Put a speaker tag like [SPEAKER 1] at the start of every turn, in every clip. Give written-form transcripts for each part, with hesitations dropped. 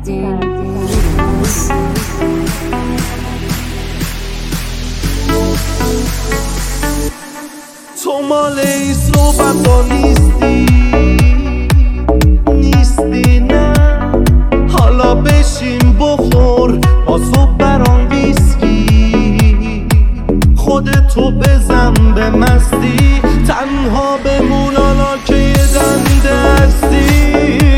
[SPEAKER 1] کردیم.
[SPEAKER 2] تو مال این صحبت ها نیستی نه. حالا بشین بخور با صبح برام ویسکی، خودتو بزن به مستی، تنها بمون حالا که یه دنده هستی.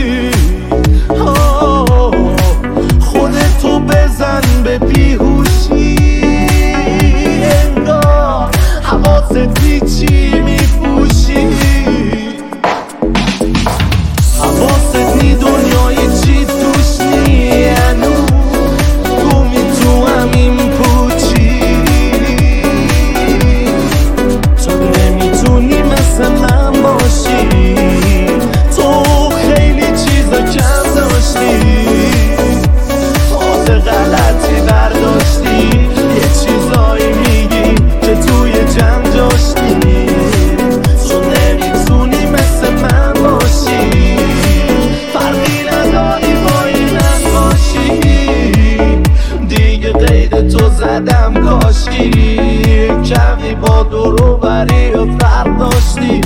[SPEAKER 2] خودتو بزن به بیهوشی، انگار حواست هیچی میپوشی. حواست نی دنیای چی توش نی، هنوز گمی تو همین پوچی. تو نمیتونی مثل من باشی، تو خیلی چیزا کم داشتی، خود غلطی برداشتی، یه چیزایی میگی که توی جمع داشتی. تو نمیتونی مثل من باشی، فرقی نداری با اینم باشی. دیگه قید تو زدم کاشکی، کمی با دورو بری و فرق داشتی.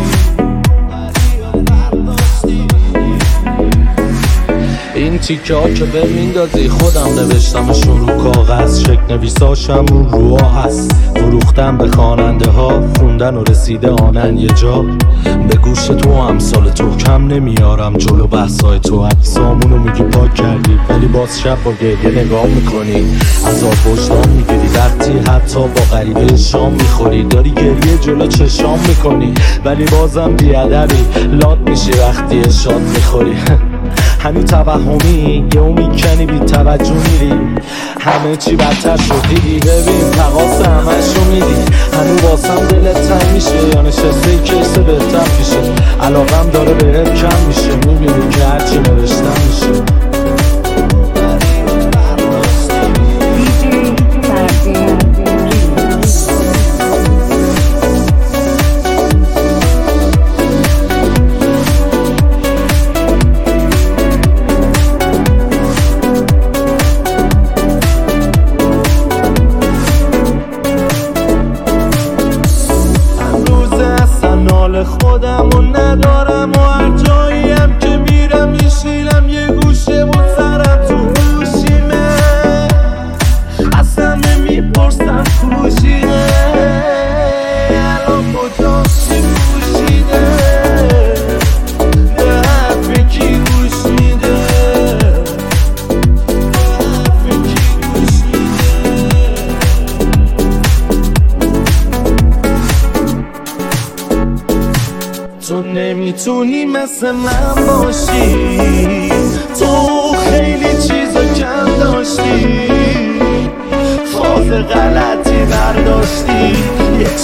[SPEAKER 2] این تیکه ها که به میندازی خودم نوشتمشون رو کاغذ، شک نویساشم اون روها هست. فروختم به خواننده ها، خوندن و رسیده آنن یه جا. به گوش تو و امثال تو کم نمیارم جلو بحثای تو. حدیثامونو میگی پاک کردی ولی باز شب با گریه نگاه میکنی. عذاب وجدان میگیری وقتی حتی با غریبه شام میخوری. داری گریه جلو چشام میکنی ولی بازم بیادبی لات میشی وقتی شاد میخوری. هنو توهمی یهو میکنی بی توجه میری، همه چی بدتر شد دیدی. ببین تقاس همشو میدی، هنو واسم دلت تنگ میشه یا نشسته ای کیسه بهتر پیشه. علاقم داره بهت کم میشه، میبینی که هرچی نوشتم میشه. خودم و ندارم و هر جاییم که میرم میشینم یه گوشه و سرم تو گوشیمه. اصلا نمیپرسم پوشیده الان کجاست پوشیده، به حرف کی گوش میده، به حرف کی گوش میده. تو نمیتونی مثل من باشی، تو خیلی چیزا کم داشتی، فاز غلطی برداشتی، یه